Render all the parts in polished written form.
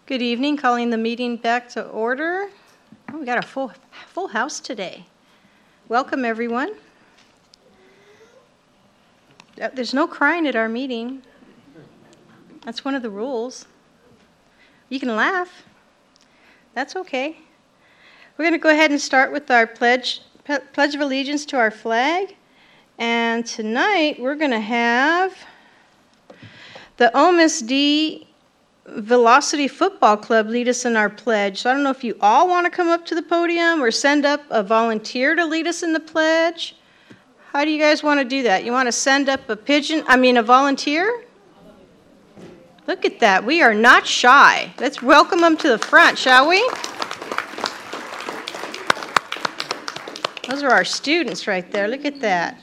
Good evening, calling the meeting back to order. Oh, we got a full house today. Welcome, everyone. There's no crying at our meeting. That's one of the rules. You can laugh. That's okay. We're going to go ahead and start with our Pledge of Allegiance to our flag. And tonight, we're going to have the OMSD Velocity Football Club lead us in our pledge. So I don't know if you all want to come up to the podium or send up a volunteer to lead us in the pledge. How do you guys want to do that? You want to send up a volunteer? Look at that. We are not shy. Let's welcome them to the front, shall we? Those are our students right there. Look at that.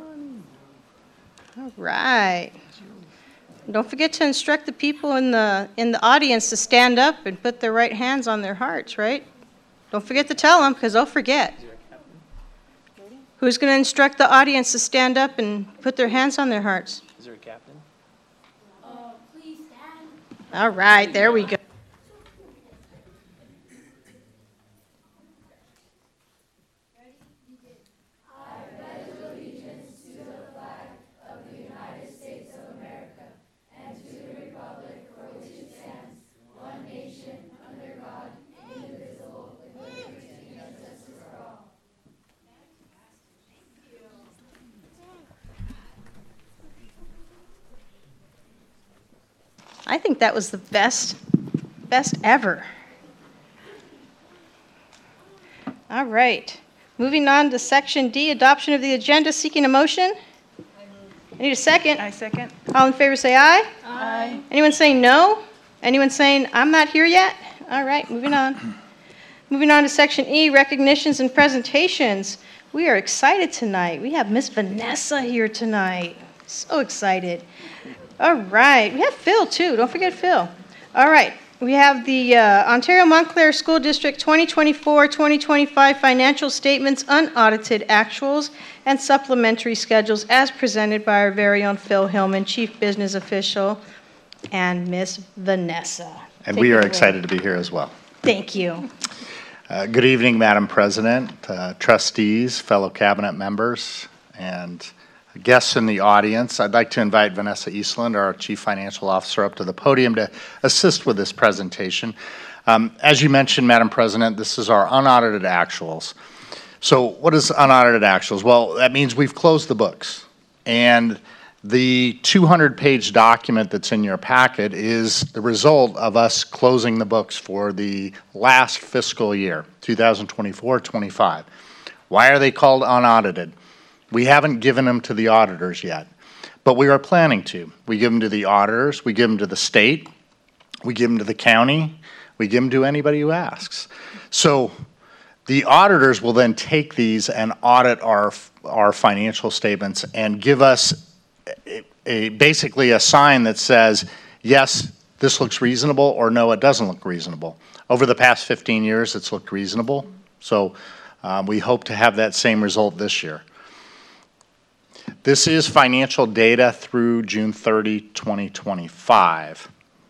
All right. Don't forget to instruct the people in the audience to stand up and put their right hands on their hearts, right? Don't forget to tell them because they'll forget. Who's going to instruct the audience to stand up and put their hands on their hearts? Is there a captain? Please stand. All right, there we go. I think that was the best ever. All right. Moving on to Section D, adoption of the agenda, seeking a motion. I need a second. I second. All in favor say aye. Aye. Anyone saying no? Anyone saying I'm not here yet? All right, moving on. Moving on to Section E, recognitions and presentations. We are excited tonight. We have Miss Vanessa here tonight. So excited. All right. We have Phil, too. Don't forget Phil. All right. We have the Ontario Montclair School District 2024-2025 financial statements, unaudited actuals, and supplementary schedules as presented by our very own Phil Hillman, Chief Business Official, and Miss Vanessa. And we are excited to be here as well. Thank you. Good evening, Madam President, trustees, fellow cabinet members, and guests in the audience. I'd like to invite Vanessa Eastland, our Chief Financial Officer, up to the podium to assist with this presentation. As you mentioned, Madam President, this is our unaudited actuals. So what is unaudited actuals? Well, that means we've closed the books. And the 200-page document that's in your packet is the result of us closing the books for the last fiscal year, 2024-25. Why are they called unaudited? We haven't given them to the auditors yet, but we are planning to. We give them to the auditors, we give them to the state, we give them to the county, we give them to anybody who asks. So the auditors will then take these and audit our financial statements and give us basically a sign that says, yes, this looks reasonable, or no, it doesn't look reasonable. Over the past 15 years, it's looked reasonable, so we hope to have that same result this year. This is financial data through June 30, 2025.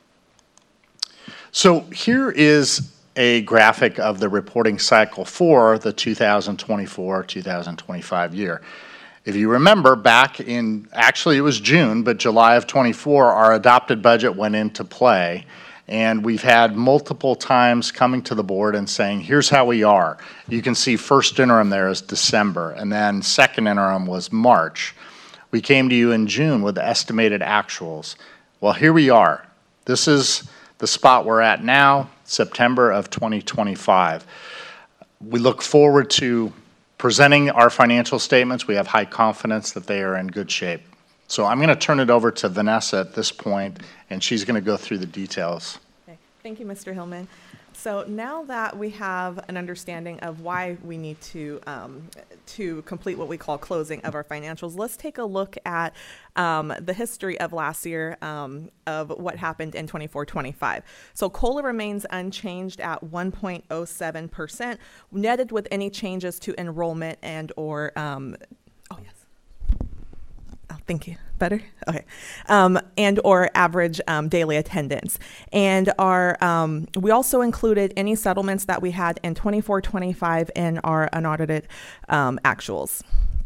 So here is a graphic of the reporting cycle for the 2024-2025 year. If you remember, back in, actually it was June, but July of 24, our adopted budget went into play. And we've had multiple times coming to the board and saying, here's how we are. You can see first interim there is December, and then second interim was March. We came to you in June with estimated actuals. Well, here we are. This is the spot we're at now, September of 2025. We look forward to presenting our financial statements. We have high confidence that they are in good shape. So I'm going to turn it over to Vanessa at this point, and she's going to go through the details. Okay. Thank you, Mr. Hillman. So now that we have an understanding of why we need to complete what we call closing of our financials, let's take a look at the history of last year of what happened in 24-25. So COLA remains unchanged at 1.07%, netted with any changes to enrollment and or, I'll Thank you. Better? Okay. And or average daily attendance. And we also included any settlements that we had in 24-25 in our unaudited actuals.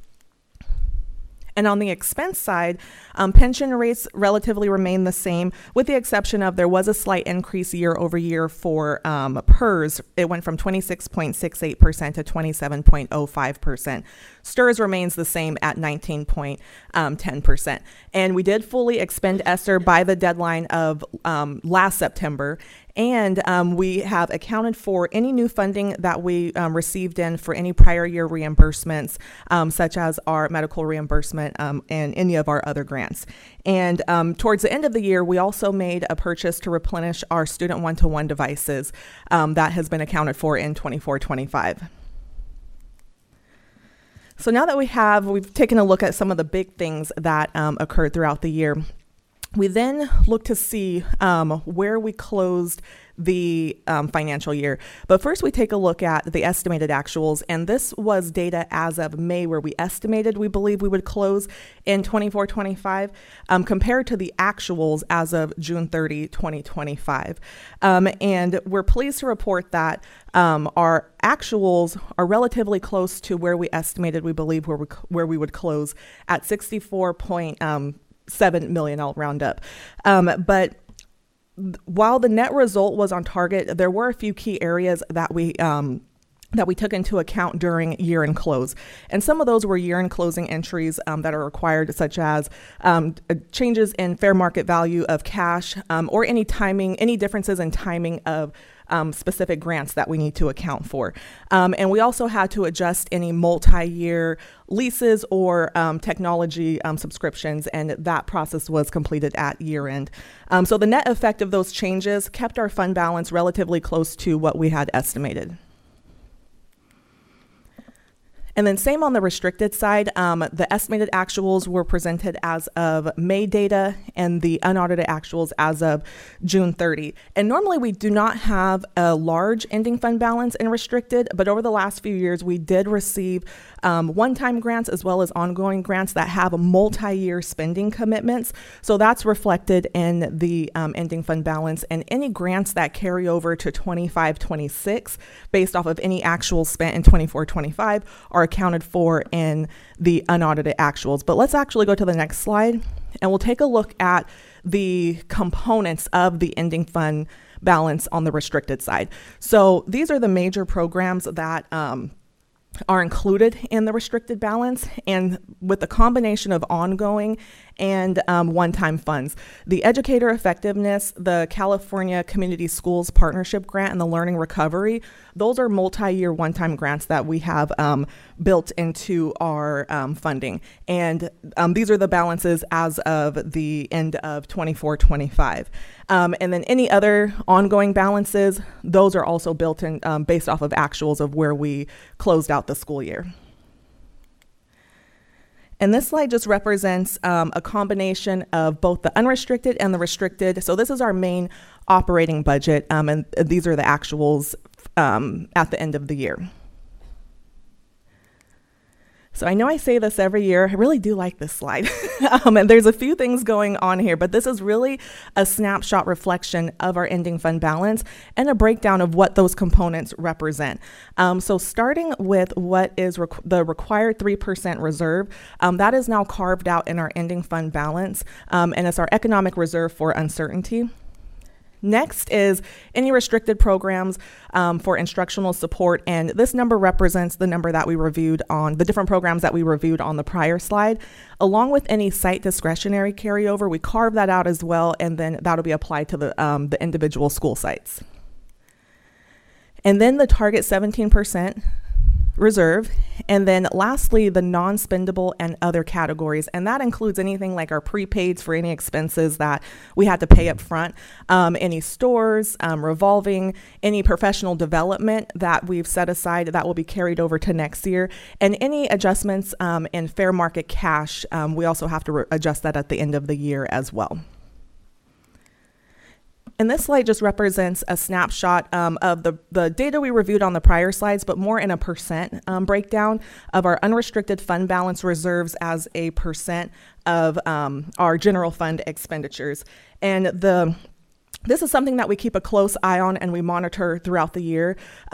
And on the expense side, pension rates relatively remain the same, with the exception of there was a slight increase year over year for PERS. It went from 26.68% to 27.05%. STRS remains the same at 19.10%. And we did fully expend ESSER by the deadline of last September. And we have accounted for any new funding that we received in for any prior year reimbursements, such as our medical reimbursement and any of our other grants. And towards the end of the year, we also made a purchase to replenish our student one-to-one devices that has been accounted for in 24-25. So now that we've taken a look at some of the big things that occurred throughout the year. We then look to see where we closed the financial year. But first we take a look at the estimated actuals, and this was data as of May where we estimated we believe we would close in 24-25 compared to the actuals as of June 30, 2025. And we're pleased to report that our actuals are relatively close to where we estimated we believe where we would close at 64.7 million, I'll round up. But while the net result was on target, there were a few key areas that we took into account during year-end close. And some of those were year-end closing entries that are required, such as changes in fair market value of cash or any differences in timing of specific grants that we need to account for. And we also had to adjust any multi-year leases or technology subscriptions, and that process was completed at year-end. So the net effect of those changes kept our fund balance relatively close to what we had estimated. And then same on the restricted side, the estimated actuals were presented as of May data and the unaudited actuals as of June 30. And normally we do not have a large ending fund balance in restricted, but over the last few years we did receive one-time grants as well as ongoing grants that have multi-year spending commitments. So that's reflected in the ending fund balance, and any grants that carry over to 25-26 based off of any actuals spent in 24-25 are accounted for in the unaudited actuals. But let's actually go to the next slide and we'll take a look at the components of the ending fund balance on the restricted side. So these are the major programs that are included in the restricted balance, and with the combination of ongoing and one-time funds. The Educator Effectiveness, the California Community Schools Partnership Grant, and the Learning Recovery, those are multi-year one-time grants that we have built into our funding. And these are the balances as of the end of 24-25. And then any other ongoing balances, those are also built in based off of actuals of where we closed out the school year. And this slide just represents a combination of both the unrestricted and the restricted. So this is our main operating budget, and these are the actuals at the end of the year. So I know I say this every year, I really do like this slide. And there's a few things going on here, but this is really a snapshot reflection of our ending fund balance and a breakdown of what those components represent. So starting with what is the required 3% reserve, that is now carved out in our ending fund balance, and it's our economic reserve for uncertainty. Next is any restricted programs for instructional support, and this number represents the number that we reviewed on the different programs that we reviewed on the prior slide. Along with any site discretionary carryover, we carve that out as well, and then that'll be applied to the individual school sites. And then the target 17% reserve, and then lastly the non-spendable and other categories, and that includes anything like our prepaids for any expenses that we had to pay up front, any stores, revolving, any professional development that we've set aside that will be carried over to next year, and any adjustments in fair market cash. We also have to adjust that at the end of the year as well. And this slide just represents a snapshot of the data we reviewed on the prior slides, but more in a percent breakdown of our unrestricted fund balance reserves as a percent of our general fund expenditures. And this is something that we keep a close eye on and we monitor throughout the year.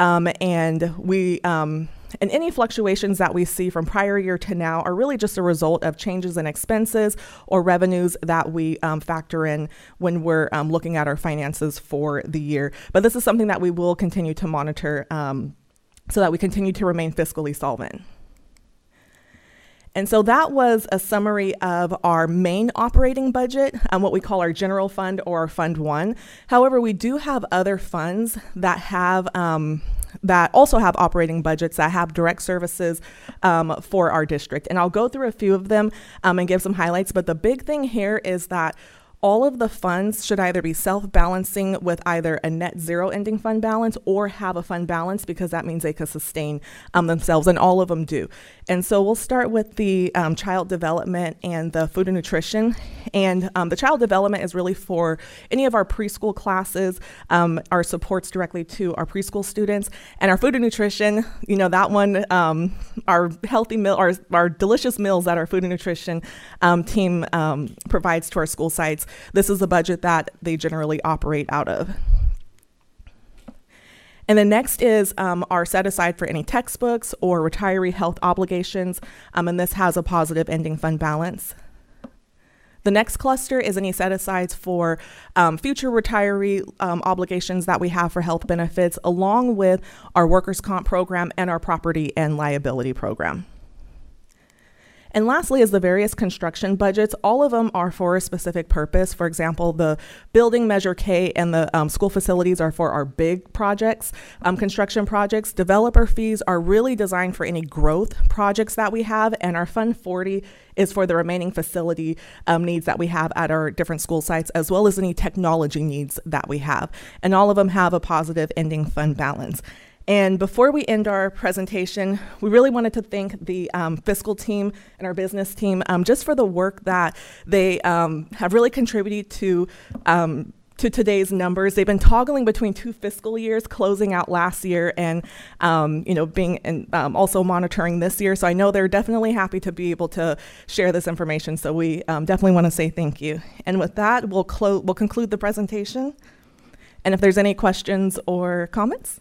And any fluctuations that we see from prior year to now are really just a result of changes in expenses or revenues that we factor in when we're looking at our finances for the year. But this is something that we will continue to monitor so that we continue to remain fiscally solvent. And so that was a summary of our main operating budget, what we call our general fund or our Fund 1. However, we do have other funds that have that also have operating budgets that have direct services for our district. And I'll go through a few of them and give some highlights. But the big thing here is that all of the funds should either be self-balancing with either a net zero ending fund balance or have a fund balance, because that means they could sustain themselves, and all of them do. And so we'll start with the child development and the food and nutrition. And the child development is really for any of our preschool classes, our supports directly to our preschool students. And our food and nutrition, you know, that one, our healthy meal, our delicious meals that our food and nutrition team provides to our school sites. This is the budget that they generally operate out of. And then next is our set aside for any textbooks or retiree health obligations, and this has a positive ending fund balance. The next cluster is any set asides for future retiree obligations that we have for health benefits, along with our workers' comp program and our property and liability program. And lastly is the various construction budgets. All of them are for a specific purpose. For example, the building Measure K and the school facilities are for our big projects, construction projects. Developer fees are really designed for any growth projects that we have, and our Fund 40 is for the remaining facility needs that we have at our different school sites, as well as any technology needs that we have. And all of them have a positive ending fund balance. And before we end our presentation, we really wanted to thank the fiscal team and our business team just for the work that they have really contributed to today's numbers. They've been toggling between 2 fiscal years, closing out last year, and being and also monitoring this year. So I know they're definitely happy to be able to share this information. So we definitely want to say thank you. And with that, we'll conclude the presentation. And if there's any questions or comments.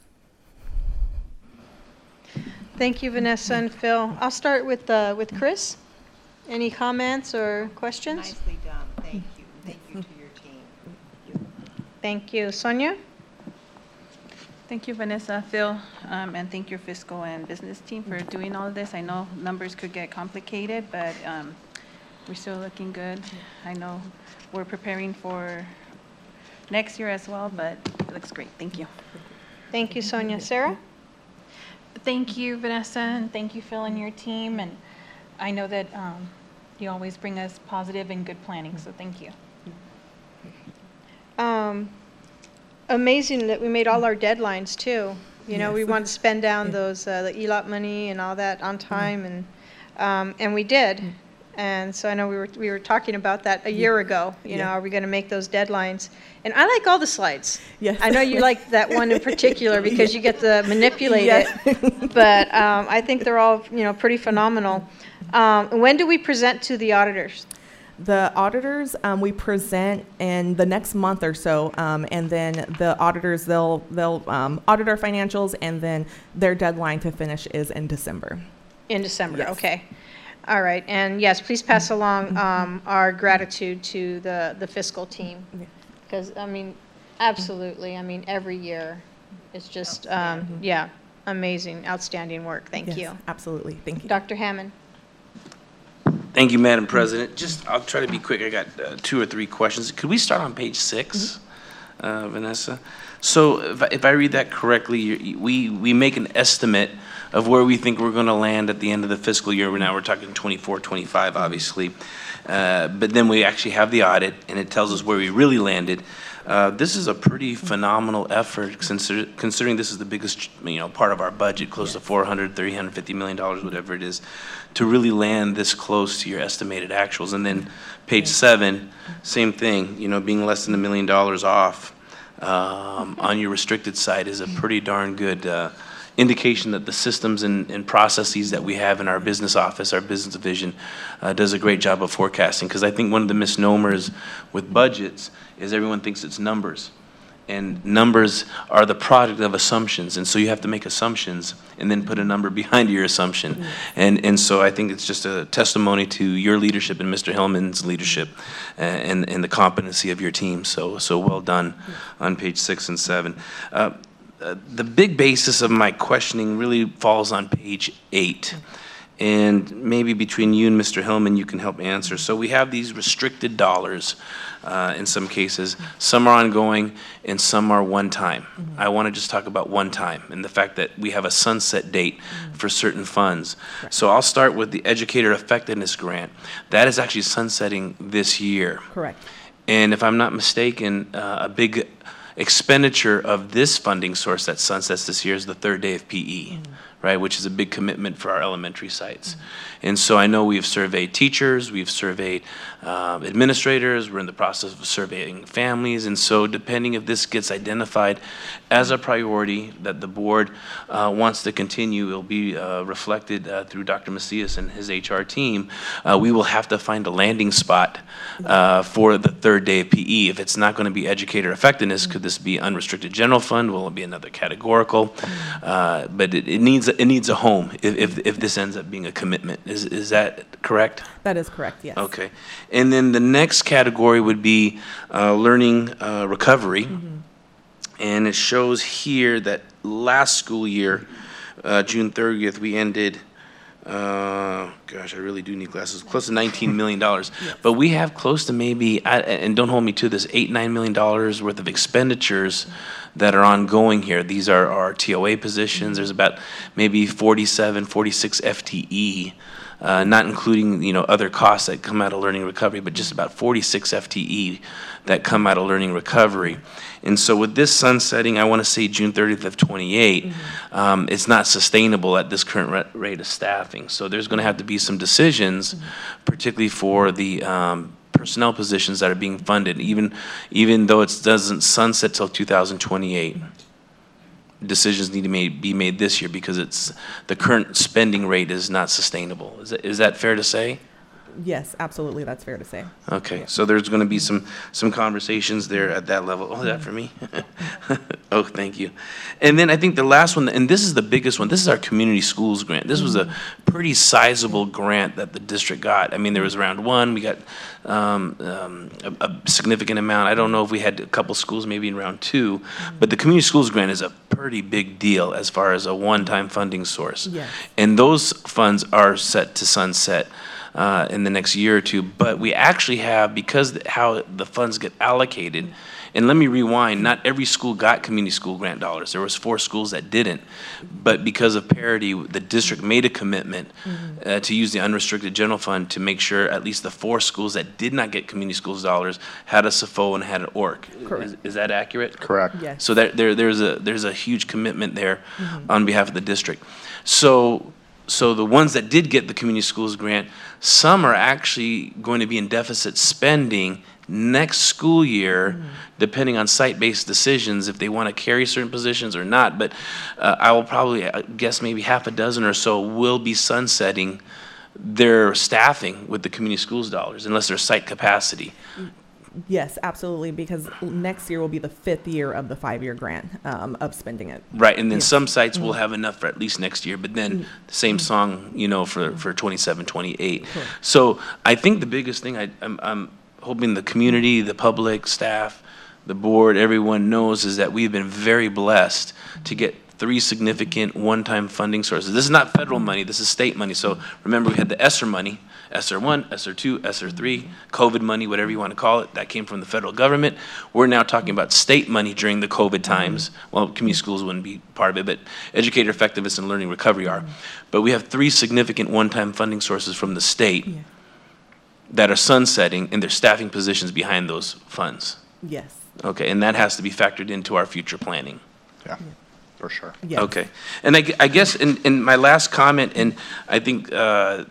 Thank you, Vanessa and Phil. I'll start with Chris. Any comments or questions? Nicely done. Thank you. Thank you to your team. Thank you. Sonia? Thank you, Vanessa, Phil, and thank your fiscal and business team for doing all of this. I know numbers could get complicated, but we're still looking good. I know we're preparing for next year as well, but it looks great. Thank you. Thank you, Sonia. Sarah? Thank you, Vanessa, and thank you, Phil, and your team. And I know that you always bring us positive and good planning, so thank you. Amazing that we made all our deadlines too. You know, we wanted to spend down those the ELOP money and all that on time, and we did. And so I know we were talking about that a year ago. You know, are we going to make those deadlines? And I like all the slides. Yes. I know you like that one in particular because you get to manipulate it. But I think they're all, you know, pretty phenomenal. When do we present to the auditors? The auditors, we present in the next month or so, and then the auditors, they'll audit our financials, and then their deadline to finish is in December. In December, Yes. okay. All right, and yes, please pass along our gratitude to the fiscal team. Because, I mean, absolutely, I mean, every year, it's just, yeah, amazing, outstanding work. Thank Yes, you. absolutely. Thank you. Dr. Hammond? Thank you, Madam President. I'll try to be quick. I got 2 or 3 questions. Could we start on page 6, Vanessa? So if I read that correctly, we make an estimate of where we think we're going to land at the end of the fiscal year. Now we're talking 24, 25, obviously. But then we actually have the audit, and it tells us where we really landed. This is a pretty phenomenal effort, considering this is the biggest, part of our budget, close to $400, $350 million, whatever it is, to really land this close to your estimated actuals. And then page 7, same thing, being less than $1 million off. on your restricted side is a pretty darn good indication that the systems and processes that we have in our business office, our business division, does a great job of forecasting. Because I think one of the misnomers with budgets is everyone thinks it's numbers. And numbers are the product of assumptions, and so you have to make assumptions and then put a number behind your assumption. And so I think it's just a testimony to your leadership and Mr. Hillman's leadership and the competency of your team. So well done on page 6 and 7. The big basis of my questioning really falls on page 8. And maybe between you and Mr. Hillman, you can help answer. So we have these restricted dollars in some cases. Some are ongoing and some are one-time. I want to just talk about one-time and the fact that we have a sunset date for certain funds. So I'll start with the Educator Effectiveness Grant. That is actually sunsetting this year. Correct. And if I'm not mistaken, a big expenditure of this funding source that sunsets this year is the third day of PE, right, which is a big commitment for our elementary sites. And so I know we've surveyed teachers, we've surveyed administrators, we're in the process of surveying families, and so depending if this gets identified as a priority that the board wants to continue, it will be reflected through Dr. Macias and his HR team. We will have to find a landing spot for the third day of PE. If it's not going to be educator effectiveness, could this be unrestricted general fund? Will it be another categorical? But it needs a home if this ends up being a commitment. Is that correct? That is correct, yes. Okay. And then the next category would be learning recovery. And it shows here that last school year, June 30th, we ended, gosh, I really do need glasses, close to $19 million. But we have close to maybe, and don't hold me to this, $8-9 million worth of expenditures that are ongoing here. These are our TOA positions. There's about maybe 47, 46 FTE. Not including other costs that come out of learning recovery, but just about 46 FTE that come out of learning recovery. And so with this sunsetting, I want to say June 30th of 28, it's not sustainable at this current rate of staffing. So there's going to have to be some decisions, particularly for the personnel positions that are being funded, even though it doesn't sunset till 2028. Decisions need to be made this year because the current spending rate is not sustainable. Is that fair to say? Yes, absolutely, that's fair to say. Okay, so there's going to be some conversations there at that level. Oh, is that for me? Oh, thank you. And then I think the last one, and this is the biggest one, this is our community schools grant. This was a pretty sizable grant that the district got. I mean, there was round one, we got a significant amount. I don't know if we had a couple schools maybe in round two, but the community schools grant is a pretty big deal as far as a one-time funding source. Yes. And those funds are set to sunset in the next year or two, but we actually have, because how the funds get allocated, and let me rewind, not every school got community school grant dollars. There was 4 schools that didn't, but because of parity, the district made a commitment to use the unrestricted general fund to make sure at least the 4 schools that did not get community schools dollars had a SFO and had an ORC. Correct. Is that accurate? Correct. Yes. So there's a huge commitment there on behalf of the district. So the ones that did get the community schools grant, some are actually going to be in deficit spending next school year, depending on site-based decisions, if they want to carry certain positions or not. But I will probably guess maybe half a dozen or so will be sunsetting their staffing with the community schools dollars, unless there's site capacity. Yes, absolutely, because next year will be the 5th year of the 5-year grant of spending it. Right, and then some sites will have enough for at least next year, but then the same song, for 27, 28. Correct. So I think the biggest thing I'm hoping the community, the public, staff, the board, everyone knows is that we've been very blessed to get 3 significant one-time funding sources. This is not federal money, this is state money. So remember, we had the ESSER money, ESSER 1, ESSER 2, ESSER 3, COVID money, whatever you want to call it, that came from the federal government. We're now talking about state money during the COVID times. Well, community schools wouldn't be part of it, but educator effectiveness and learning recovery are. But we have 3 significant one-time funding sources from the state that are sunsetting, and they're staffing positions behind those funds. Yes. Okay, and that has to be factored into our future planning. Yeah, for sure. Yes. Okay, and I guess in my last comment, and I think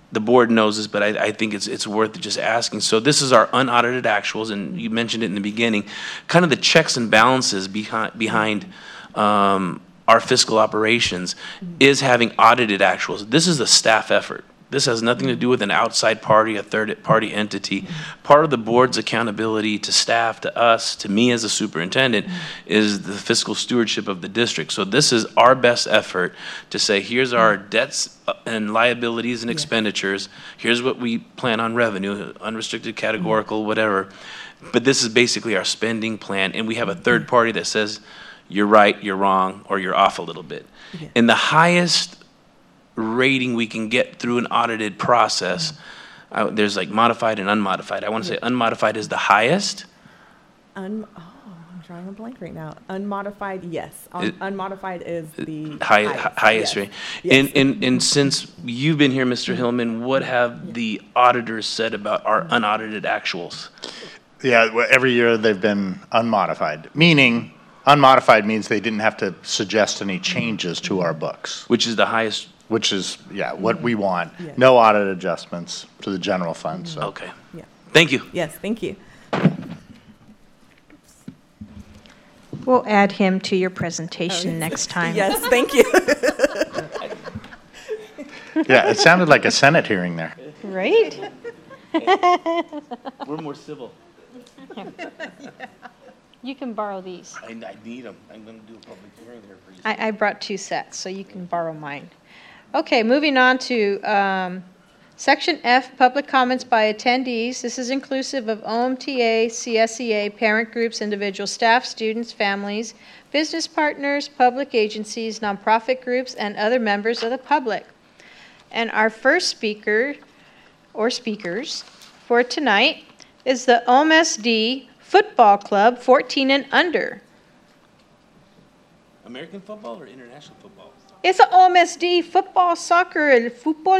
the board knows this, but I think it's worth just asking. So this is our unaudited actuals, and you mentioned it in the beginning, kind of the checks and balances behind our fiscal operations is having audited actuals. This is a staff effort. This has nothing to do with an outside party, a third-party entity. Part of the board's accountability to staff, to us, to me as a superintendent, is the fiscal stewardship of the district. So this is our best effort to say, here's our debts and liabilities and expenditures. Here's what we plan on revenue, unrestricted, categorical, whatever. But this is basically our spending plan, and we have a third party that says, you're right, you're wrong, or you're off a little bit. And the highest rating we can get through an audited process, there's like modified and unmodified. I want to say unmodified is the highest. I'm drawing a blank right now. Unmodified, yes. Unmodified is the highest yes. rate. Yes. And since you've been here, Mr. Hillman, what have the auditors said about our unaudited actuals? Yeah, well, every year they've been unmodified, meaning unmodified means they didn't have to suggest any changes to our books. Which is the highest? Which is, what we want. Yeah. No audit adjustments to the general fund, so. Okay. Yeah. Thank you. Yes, thank you. We'll add him to your presentation next time. Yes, thank you. Yeah, it sounded like a Senate hearing there. Right? We're more civil. You can borrow these. I need them. I'm going to do a public hearing there pretty soon. I brought 2 sets, so you can borrow mine. Okay, moving on to Section F, public comments by attendees. This is inclusive of OMTA, CSEA, parent groups, individual staff, students, families, business partners, public agencies, nonprofit groups, and other members of the public. And our first speaker, or speakers, for tonight is the OMSD Football Club 14 and under. American football or international football? It's a OMSD football soccer.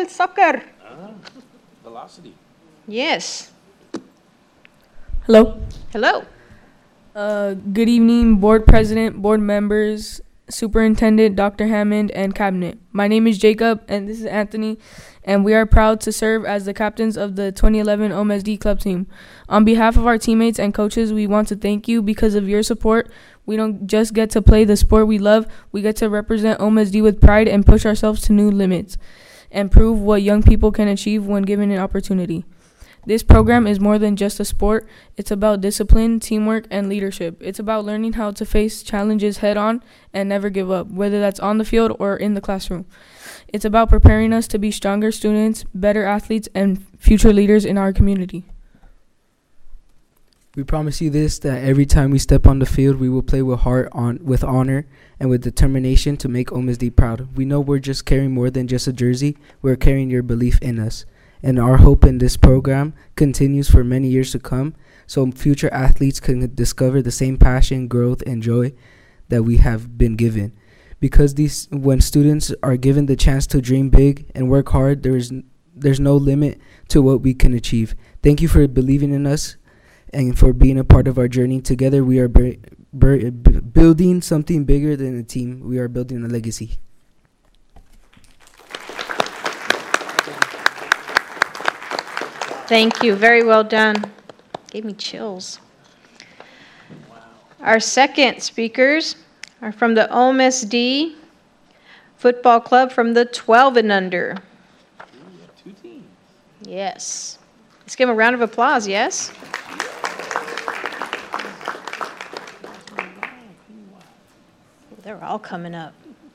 Velocity. Yes. Hello. Hello. Good evening, board president, board members, superintendent, Dr. Hammond, and cabinet. My name is Jacob, and this is Anthony, and we are proud to serve as the captains of the 2011 OMSD club team. On behalf of our teammates and coaches, we want to thank you because of your support. We don't just get to play the sport we love, we get to represent OMSD with pride and push ourselves to new limits and prove what young people can achieve when given an opportunity. This program is more than just a sport. It's about discipline, teamwork, and leadership. It's about learning how to face challenges head on and never give up, whether that's on the field or in the classroom. It's about preparing us to be stronger students, better athletes, and future leaders in our community. We promise you this, that every time we step on the field, we will play with heart, with honor, and with determination to make OMSD proud. We know we're just carrying more than just a jersey. We're carrying your belief in us. And our hope in this program continues for many years to come, so future athletes can discover the same passion, growth, and joy that we have been given. Because when students are given the chance to dream big and work hard, there's no limit to what we can achieve. Thank you for believing in us and for being a part of our journey. Together, we are building something bigger than a team. We are building a legacy. Thank you. Very well done. Gave me chills. Our second speakers are from the OMSD Football Club from the 12 and under. Two teams. Yes. Let's give them a round of applause, yes? They're all coming up.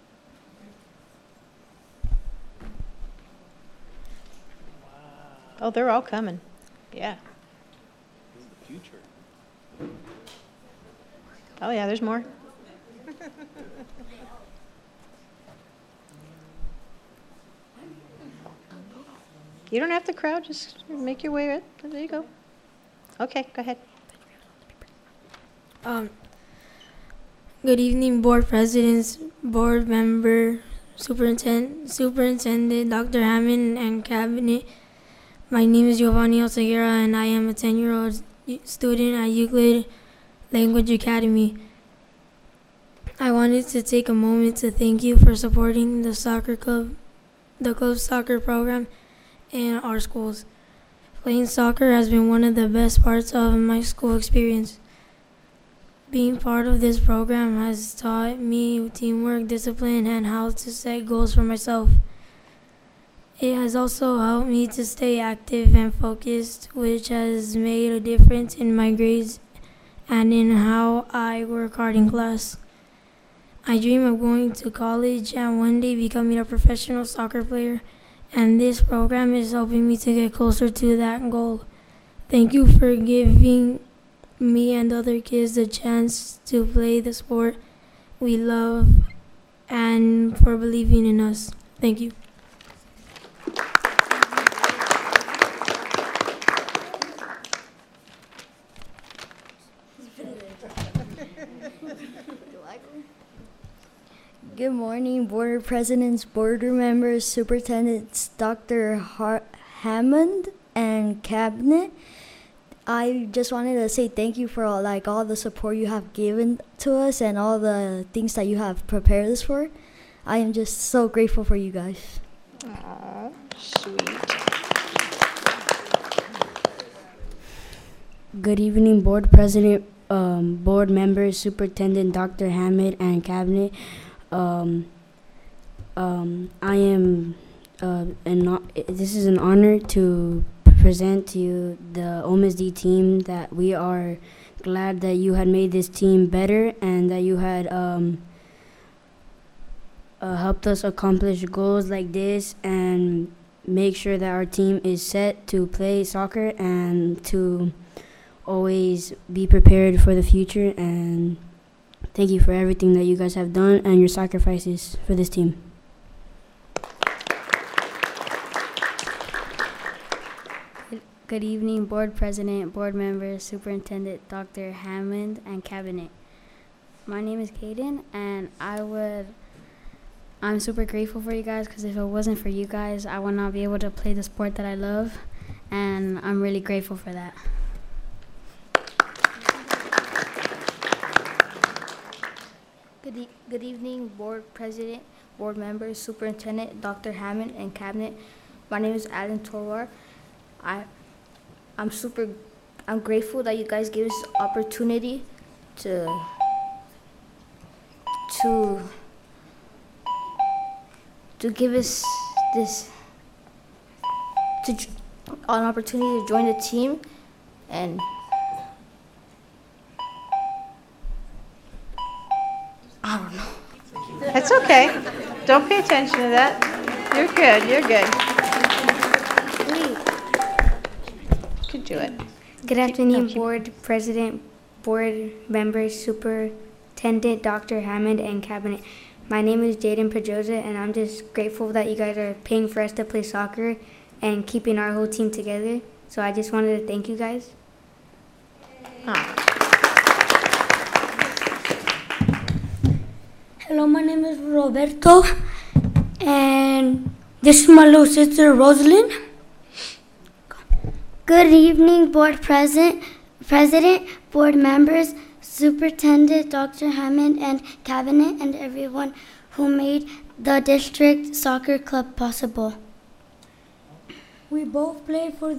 Oh, they're all coming. Yeah. This is the future. Oh, yeah, there's more. You don't have to crowd, just make your way up. There you go. Okay, go ahead. Good evening, board presidents, board member, superintendent, Dr. Hammond, and cabinet. My name is Giovanni Altaguera, and I am a 10-year-old student at Euclid Language Academy. I wanted to take a moment to thank you for supporting the soccer club, the club's soccer program, in our schools. Playing soccer has been one of the best parts of my school experience. Being part of this program has taught me teamwork, discipline, and how to set goals for myself. It has also helped me to stay active and focused, which has made a difference in my grades and in how I work hard in class. I dream of going to college and one day becoming a professional soccer player, and this program is helping me to get closer to that goal. Thank you for giving me and other kids the chance to play the sport we love and for believing in us. Thank you. Good morning, board presidents, board members, superintendents, Dr. Hammond, and cabinet. I just wanted to say thank you for all the support you have given to us and all the things that you have prepared us for. I am just so grateful for you guys. Aw, sweet. Good evening, board president, board members, superintendent, Dr. Hammond, and cabinet. I am, this is an honor to present to you the Ole Miss D team. That we are glad that you had made this team better and that you had helped us accomplish goals like this and make sure that our team is set to play soccer and to always be prepared for the future. And thank you for everything that you guys have done and your sacrifices for this team. Good evening, board president, board members, superintendent, Dr. Hammond, and cabinet. My name is Kaden, and I'm super grateful for you guys, because if it wasn't for you guys, I would not be able to play the sport that I love, and I'm really grateful for that. Good evening, board president, board members, superintendent, Dr. Hammond, and cabinet. My name is Alan Torwar. I'm grateful that you guys gave us the opportunity to give us an opportunity to join the team, and I don't know. That's okay. Don't pay attention to that. You're good. You're good. You could do it. Good afternoon, board president, board members, superintendent, Dr. Hammond, and cabinet. My name is Jaden Pedroza, and I'm just grateful that you guys are paying for us to play soccer and keeping our whole team together. So I just wanted to thank you guys. Hello, my name is Roberto, and this is my little sister, Rosalind. Good evening, board president, board members, superintendent, Dr. Hammond, and cabinet, and everyone who made the district soccer club possible. We both play for.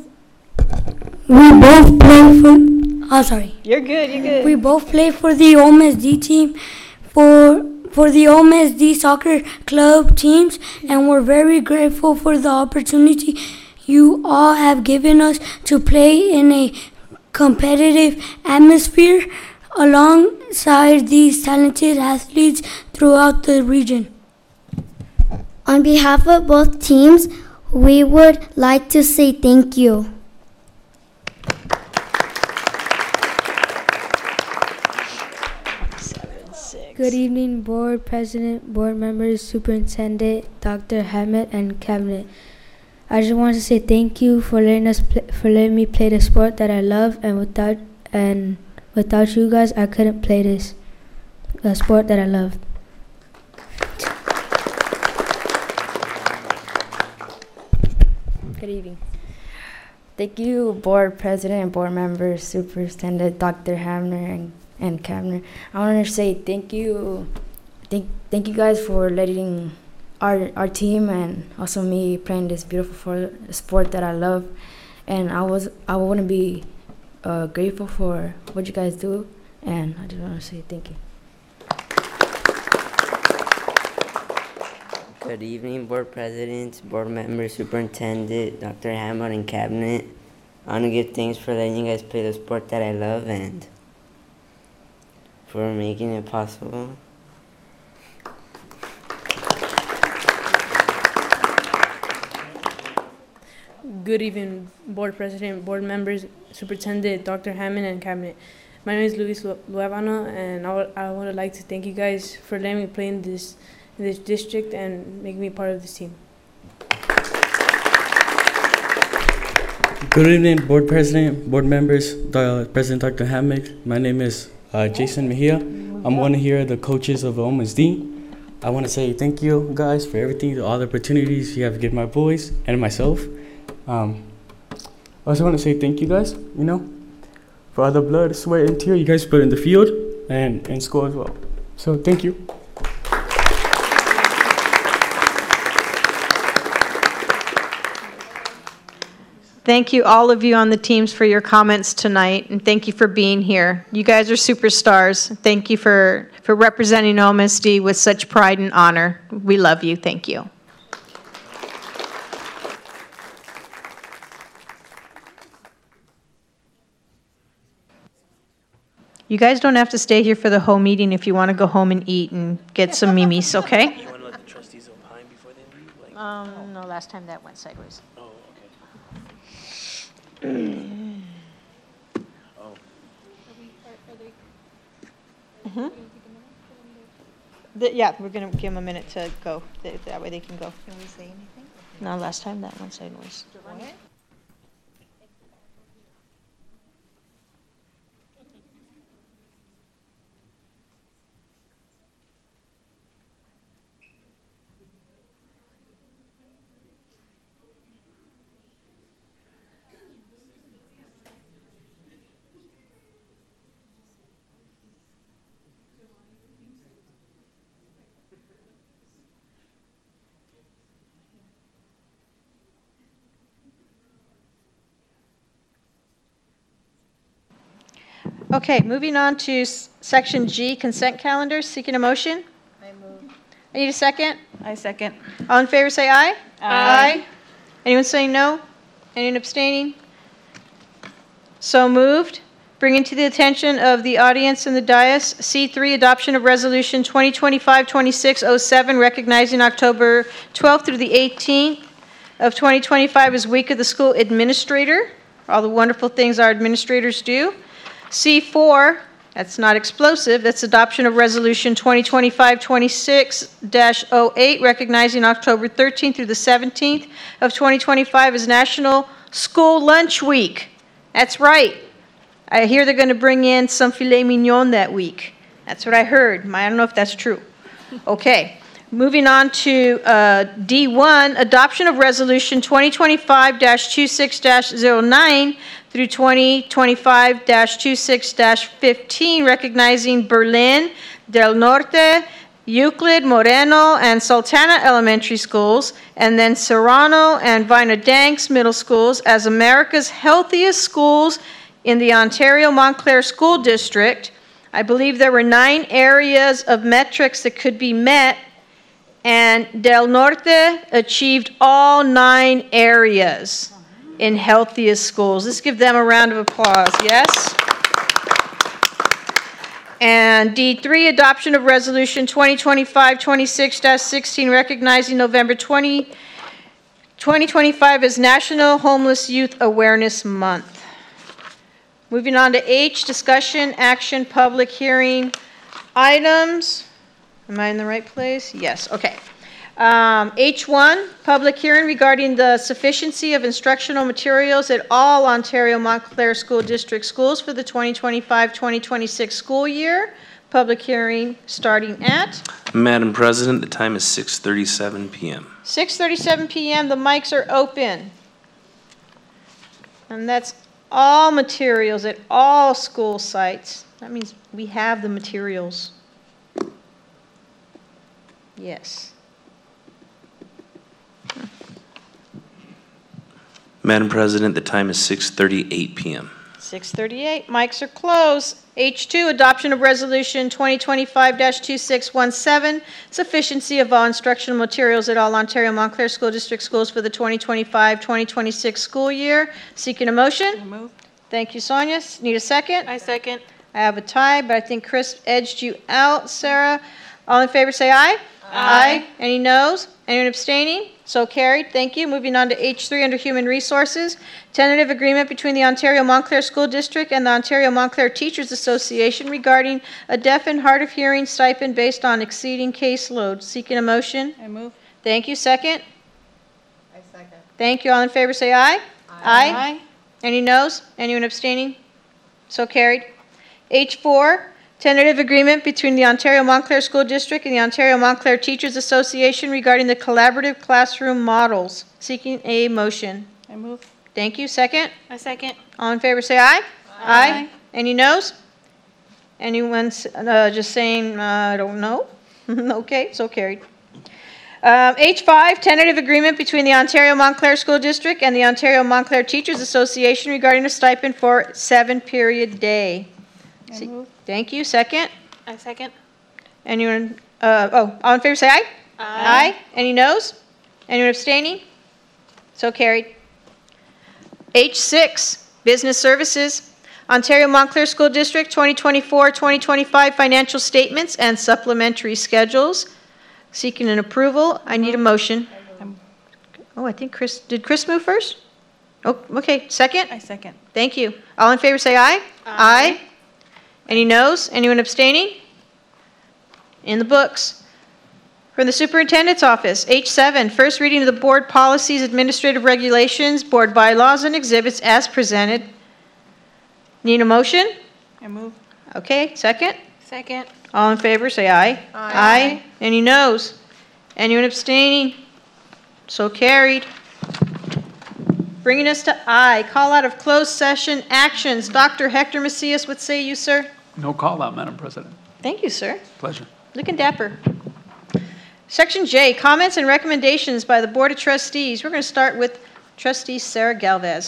You're good. You're good. We both play for the Ole Miss D team, for the Ole Miss D soccer club teams, and we're very grateful for the opportunity you all have given us to play in a competitive atmosphere alongside these talented athletes throughout the region. On behalf of both teams, we would like to say thank you. Good evening, board president, board members, superintendent, Dr. Hammond, and cabinet. I just want to say thank you for letting me play the sport that I love, and without you guys, I couldn't play this sport that I love. Good evening. Thank you, board president, board members, superintendent, Dr. Hamner, and cabinet. I want to say thank you guys for letting our team and also me playing this beautiful sport that I love. And I want to be grateful for what you guys do, and I just want to say thank you. Good evening, Board Presidents, Board Members, Superintendent, Dr. Hammond, and Cabinet. I want to give thanks for letting you guys play the sport that I love and for making it possible. Good evening, Board President, Board Members, Superintendent, Dr. Hammond, and Cabinet. My name is Luis Luevano, and I would like to thank you guys for letting me play in this district and making me part of this team. Good evening, Board President, Board Members, President Dr. Hammond. My name is Jason Mejia. I'm one here of the coaches of OMSD. I want to say thank you guys for everything, all the opportunities you have given my boys and myself. I also want to say thank you guys, for all the blood, sweat, and tears you guys put in the field and in school as well. So thank you. Thank you, all of you on the teams, for your comments tonight, and thank you for being here. You guys are superstars. Thank you for representing OMSD with such pride and honor. We love you. Thank you. You guys don't have to stay here for the whole meeting if you want to go home and eat and get some mimis, okay? You want to let the trustees opine before they leave? No, last time that went sideways. Oh, okay. Mm-hmm. Yeah, we're going to give them a minute to go. That way they can go. Can we say anything? No, last time that went sideways. What? Okay, moving on to section G, consent calendar. Seeking a motion? I move. I need a second. I second. All in favor say aye. Aye. Anyone saying no? Anyone abstaining? So moved. Bringing to the attention of the audience and the dais, C3, adoption of resolution 2025-2607, recognizing October 12th through the 18th of 2025 as Week of the School Administrator, all the wonderful things our administrators do. C4, that's not explosive, that's adoption of resolution 2025-26-08, recognizing October 13th through the 17th of 2025 as National School Lunch Week. That's right. I hear they're going to bring in some filet mignon that week. That's what I heard. I don't know if that's true. Okay. Moving on to D1, adoption of resolution 2025-26-09 through 2025-26-15, recognizing Berlin, Del Norte, Euclid, Moreno, and Sultana Elementary Schools, and then Serrano and Vina Danks Middle Schools as America's healthiest schools in the Ontario Montclair School District. I believe there were 9 areas of metrics that could be met, and Del Norte achieved all 9 areas in healthiest schools. Let's give them a round of applause, yes? And D3, adoption of resolution 2025-26-16, recognizing November 2025 as National Homeless Youth Awareness Month. Moving on to H, discussion, action, public hearing items. Am I in the right place? Yes, okay. H1, public hearing regarding the sufficiency of instructional materials at all Ontario Montclair School District schools for the 2025-2026 school year. Public hearing starting at? Madam President, the time is 6:37 p.m. 6:37 p.m. The mics are open. And that's all materials at all school sites. That means we have the materials. Yes. Madam President, the time is 6:38 p.m. 6:38, mics are closed. H2, adoption of resolution 2025-2617, sufficiency of all instructional materials at all Ontario Montclair School District schools for the 2025-2026 school year. Seeking a motion? Move. Thank you, Sonia. Need a second? I second. I have a tie, but I think Chris edged you out, Sarah. All in favor say aye. Aye. Any noes? Anyone abstaining? So carried. Thank you. Moving on to H3 under Human Resources. Tentative agreement between the Ontario Montclair School District and the Ontario Montclair Teachers Association regarding a deaf and hard of hearing stipend based on exceeding caseload. Seeking a motion? I move. Thank you. Second? I second. Thank you. All in favor say aye. Aye. Any noes? Anyone abstaining? So carried. H4, tentative agreement between the Ontario Montclair School District and the Ontario Montclair Teachers Association regarding the collaborative classroom models. Seeking a motion. I move. Thank you. Second? I second. All in favor say aye. Aye. Any noes? Anyone just saying, I don't know? Okay, so carried. H5, tentative agreement between the Ontario Montclair School District and the Ontario Montclair Teachers Association regarding a stipend for 7-period day. Thank you. Second? I second. Anyone, all in favor say aye. Aye. Any noes? Anyone abstaining? So carried. H6, business services. Ontario Montclair School District 2024-2025 financial statements and supplementary schedules. Seeking an approval. I need a motion. Oh, I think did Chris move first? Oh, okay. Second? I second. Thank you. All in favor say aye. Aye. Any noes? Anyone abstaining? In the books. From the Superintendent's Office, H7, first reading of the Board Policies, Administrative Regulations, Board Bylaws, and Exhibits as presented. Need a motion? I move. Okay, second? Second. All in favor, say aye. Aye. Any noes? Anyone abstaining? So carried. Bringing us to I, call out of closed session actions. Dr. Hector Macias, what say you, sir? No call out, Madam President. Thank you, sir. Pleasure. Looking dapper. Section J, comments and recommendations by the Board of Trustees. We're going to start with Trustee Sarah Galvez.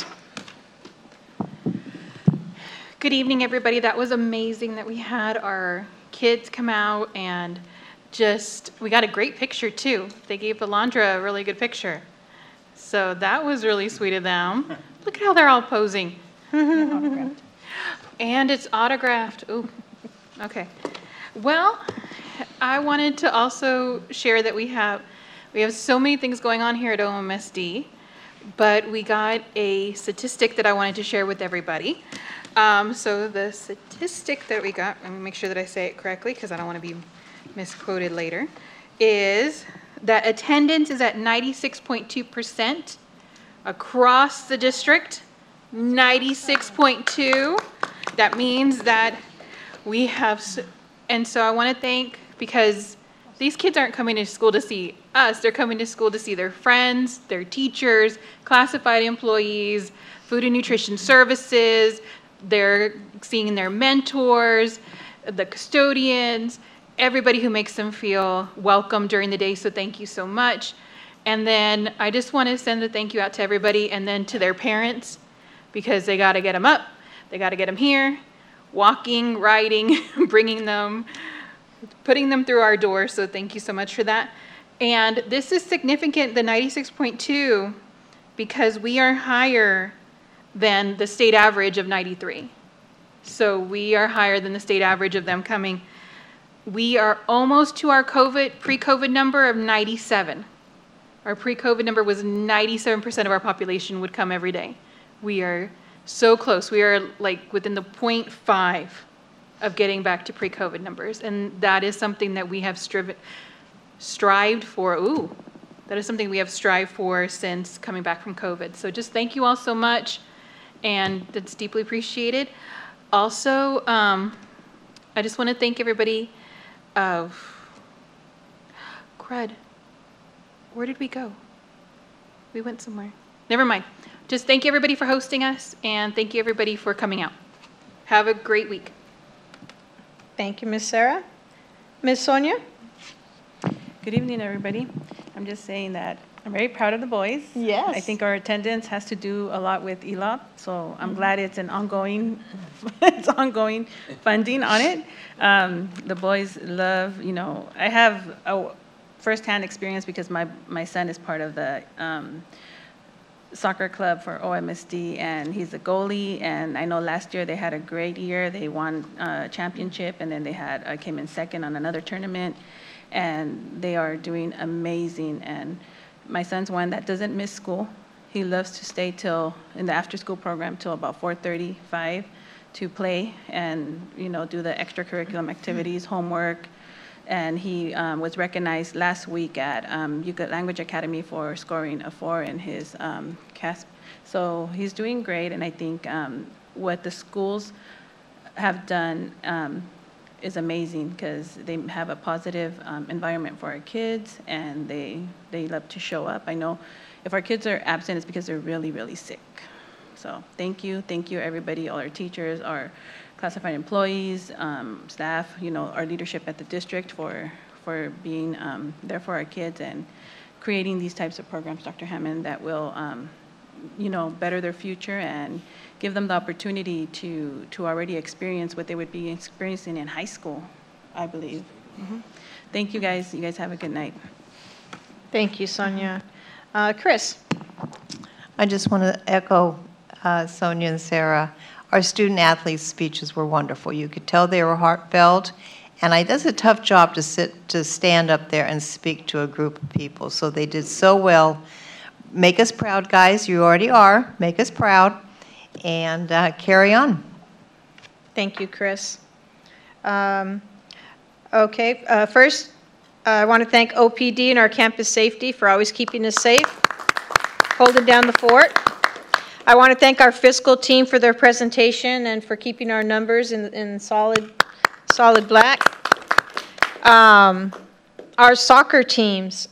Good evening, everybody. That was amazing that we had our kids come out and we got a great picture too. They gave Alondra a really good picture. So that was really sweet of them. Look at how they're all posing. And it's autographed. Ooh, okay. Well, I wanted to also share that we have so many things going on here at OMSD, but we got a statistic that I wanted to share with everybody. So the statistic that we got, let me make sure that I say it correctly because I don't want to be misquoted later, is that attendance is at 96.2% across the district. 96.2. That means that we have, and so I want to thank, because these kids aren't coming to school to see us, they're coming to school to see their friends, their teachers, classified employees, food and nutrition services, they're seeing their mentors, the custodians, everybody who makes them feel welcome during the day, so thank you so much. And then I just want to send a thank you out to everybody and then to their parents, because they got to get them up, they got to get them here, walking, riding, bringing them, putting them through our door, so thank you so much for that. And this is significant, the 96.2, because we are higher than the state average of 93. So we are higher than the state average of them coming. We are almost to our pre-COVID number of 97. Our pre-COVID number was 97% of our population would come every day. We are so close. We are like within the 0.5 of getting back to pre-COVID numbers. And that is something that we have strived for. That is something we have strived for since coming back from COVID. So just thank you all so much. And that's deeply appreciated. Also, I just want to thank everybody crud. Where did we go? We went somewhere. Never mind. Just thank you everybody for hosting us, and thank you everybody for coming out. Have a great week. Thank you, Ms. Sarah. Ms. Sonia? Good evening, everybody. I'm just saying that I'm very proud of the boys. Yes. I think our attendance has to do a lot with ELOP, so I'm glad it's an ongoing, it's ongoing funding on it. The boys love, I have a firsthand experience because my son is part of the soccer club for OMSD, and he's a goalie, and I know last year they had a great year. They won a championship, and then they came in second on another tournament, and they are doing amazing. And my son's one that doesn't miss school. He loves to stay in the after-school program till about 4:35 to play and, do the extracurricular activities, homework. And he was recognized last week at Euclid Language Academy for scoring a 4 in his CASP. So he's doing great, and I think what the schools have done is amazing because they have a positive environment for our kids, and they love to show up. I know if our kids are absent, it's because they're really, really sick. So thank you everybody, all our teachers, our classified employees, staff, our leadership at the district for being there for our kids and creating these types of programs, Dr. Hammond, that will better their future and give them the opportunity to already experience what they would be experiencing in high school, I believe. Thank you guys. You guys have a good night. Thank you, Sonia. Chris. I just want to echo Sonia and Sarah. Our student athletes' speeches were wonderful. You could tell they were heartfelt, and that's a tough job to stand up there and speak to a group of people. So they did so well. Make us proud, guys. You already are. Make us proud, and carry on. Thank you, Chris. First, I want to thank OPD and our campus safety for always keeping us safe, holding down the fort. I want to thank our fiscal team for their presentation and for keeping our numbers in solid black. Our soccer teams,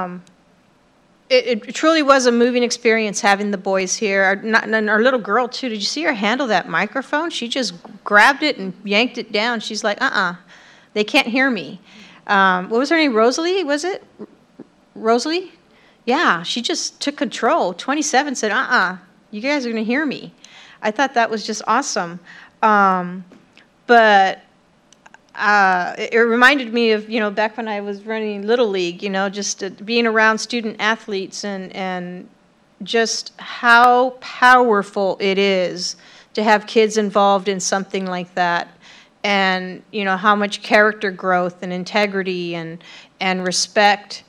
it truly was a moving experience having the boys here. And our little girl, too. Did you see her handle that microphone? She just grabbed it and yanked it down. She's like, they can't hear me. What was her name? Rosalie, was it? Rosalie? Yeah, she just took control. 27 said, you guys are going to hear me. I thought that was just awesome. But it reminded me of, back when I was running Little League, just being around student athletes and just how powerful it is to have kids involved in something like that. And, how much character growth and integrity and respect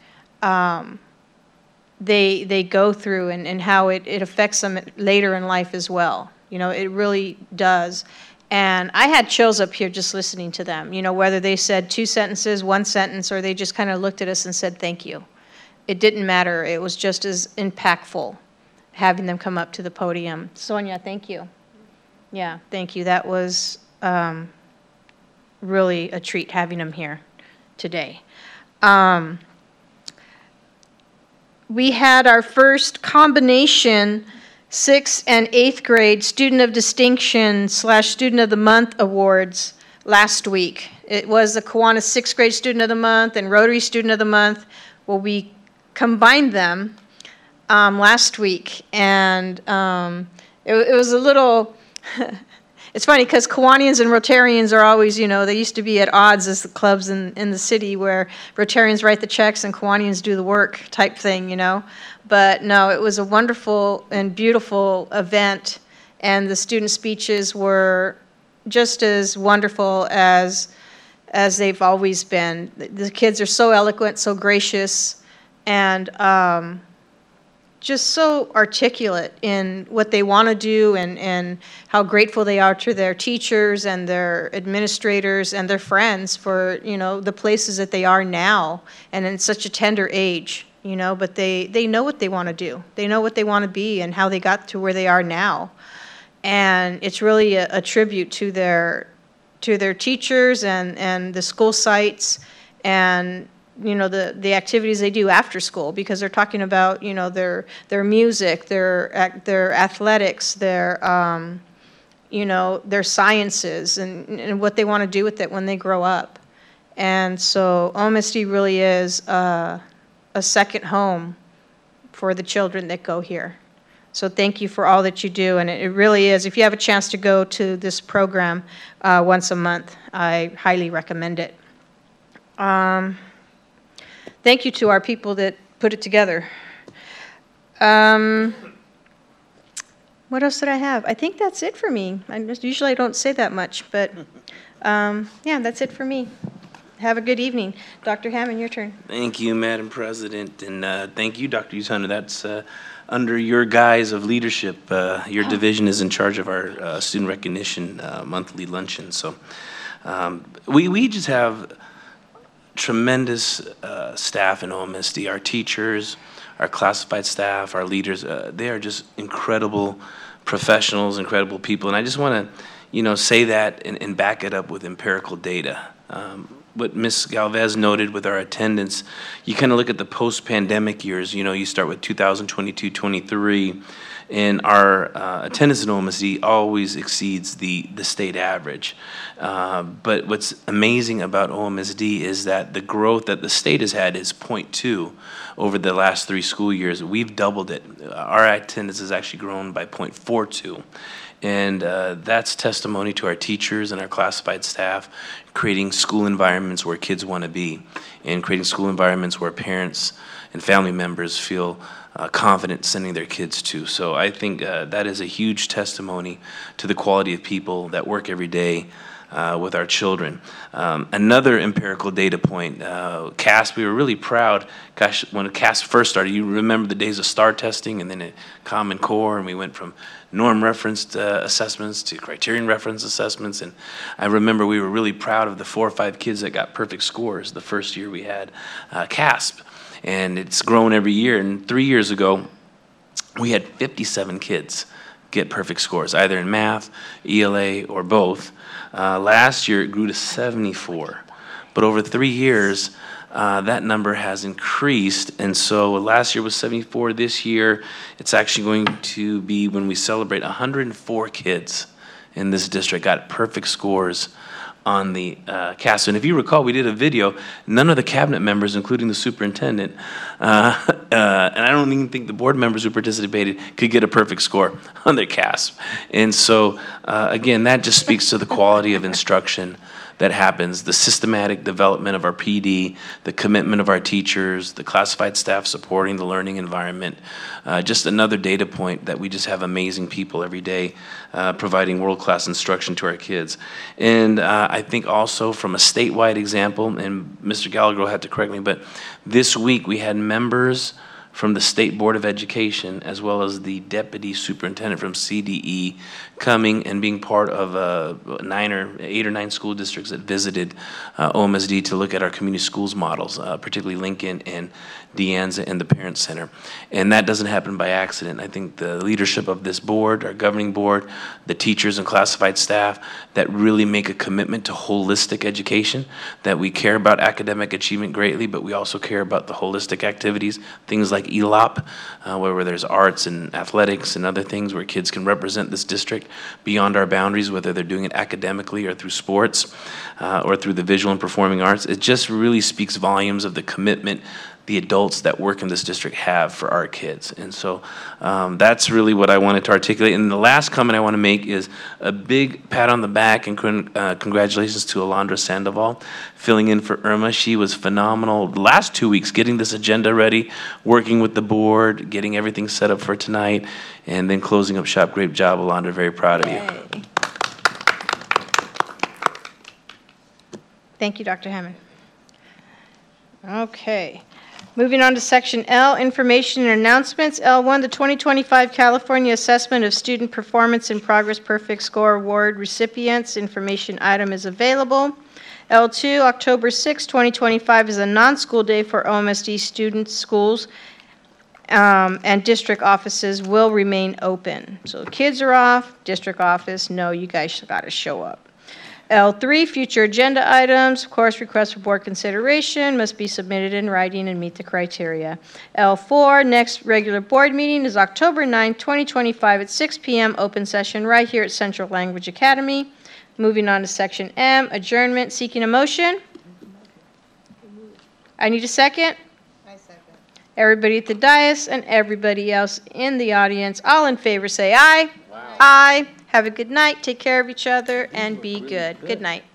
they go through and how it affects them later in life as well. It really does. And I had chills up here just listening to them, whether they said 2 sentences, 1 sentence, or they just kind of looked at us and said, thank you. It didn't matter. It was just as impactful having them come up to the podium. Sonia, thank you. Yeah, thank you. That was really a treat having them here today. We had our first combination 6th and 8th grade Student of Distinction / Student of the Month awards last week. It was the Kiwanis 6th grade Student of the Month and Rotary Student of the Month. Well, we combined them last week, and it was a little... It's funny because Kiwanians and Rotarians are always, they used to be at odds as the clubs in the city where Rotarians write the checks and Kiwanians do the work type thing, But no, it was a wonderful and beautiful event, and the student speeches were just as wonderful as they've always been. The kids are so eloquent, so gracious, and just so articulate in what they want to do and how grateful they are to their teachers and their administrators and their friends for, the places that they are now and in such a tender age, but they know what they want to do. They know what they want to be and how they got to where they are now. And it's really a tribute to their teachers and the school sites and the activities they do after school, because they're talking about their music, their athletics, their sciences and what they want to do with it when they grow up. And so OMSD really is a second home for the children that go here. So thank you for all that you do, and it really is. If you have a chance to go to this program once a month, I highly recommend it. Thank you to our people that put it together. What else did I have? I think that's it for me. Usually I don't say that much, but yeah, that's it for me. Have a good evening. Dr. Hammond, your turn. Thank you, Madam President, and thank you, Dr. Usunner. That's under your guise of leadership. Your division is in charge of our student recognition monthly luncheon. So we just have tremendous staff in OMSD. Our teachers, our classified staff, our leaders, they are just incredible professionals, incredible people. And I just want to, say that and back it up with empirical data. What Ms. Galvez noted with our attendance, you kind of look at the post-pandemic years. You start with 2022, 23, and our attendance in OMSD always exceeds the state average. But what's amazing about OMSD is that the growth that the state has had is 0.2 over the last 3 school years. We've doubled it. Our attendance has actually grown by 0.42. And that's testimony to our teachers and our classified staff creating school environments where kids want to be, and creating school environments where parents and family members feel confident sending their kids to. So I think that is a huge testimony to the quality of people that work every day with our children. Another empirical data point, CASP, we were really proud. Gosh, when CASP first started, you remember the days of STAR testing and then Common Core, and we went from norm referenced assessments to criterion reference assessments. And I remember we were really proud of the 4 or 5 kids that got perfect scores the first year we had CASP. And it's grown every year. And 3 years ago, we had 57 kids get perfect scores, either in math, ELA, or both. Last year, it grew to 74. But over 3 years, that number has increased. And so last year was 74. This year, it's actually going to be, when we celebrate, 104 kids in this district got perfect scores on the CASP. And if you recall, we did a video. None of the cabinet members, including the superintendent, and I don't even think the board members who participated could get a perfect score on their CASP. And so, again, that just speaks to the quality of instruction that happens, the systematic development of our PD, the commitment of our teachers, the classified staff supporting the learning environment. Just another data point that we just have amazing people every day providing world-class instruction to our kids. And I think also from a statewide example, and Mr. Gallagher will have to correct me, but this week we had members from the State Board of Education, as well as the deputy superintendent from CDE, coming and being part of 8 or 9 school districts that visited OMSD to look at our community schools models, particularly Lincoln and De Anza and the Parent Center. And that doesn't happen by accident. I think the leadership of this board, our governing board, the teachers and classified staff that really make a commitment to holistic education, that we care about academic achievement greatly, but we also care about the holistic activities, things like ELOP, where there's arts and athletics and other things where kids can represent this district beyond our boundaries, whether they're doing it academically or through sports or through the visual and performing arts. It just really speaks volumes of the commitment the adults that work in this district have for our kids. And so that's really what I wanted to articulate. And the last comment I want to make is a big pat on the back and congratulations to Alondra Sandoval filling in for Irma. She was phenomenal the last 2 weeks getting this agenda ready, working with the board, getting everything set up for tonight, and then closing up shop. Great job, Alondra. Very proud of you. Thank you, Dr. Hammond. Okay. Moving on to Section L, Information and Announcements. L1, the 2025 California Assessment of Student Performance and Progress Perfect Score Award recipients. Information item is available. L2, October 6, 2025 is a non-school day for OMSD students, schools, and district offices will remain open. So kids are off, district office, no, you guys got to show up. L3, future agenda items. Of course, requests for board consideration must be submitted in writing and meet the criteria. L4, next regular board meeting is October 9, 2025 at 6 p.m. Open session right here at Central Language Academy. Moving on to Section M, adjournment. Seeking a motion? I need a second. Everybody at the dais and everybody else in the audience, all in favor say aye. Aye. Have a good night. Take care of each other and be good. Good night.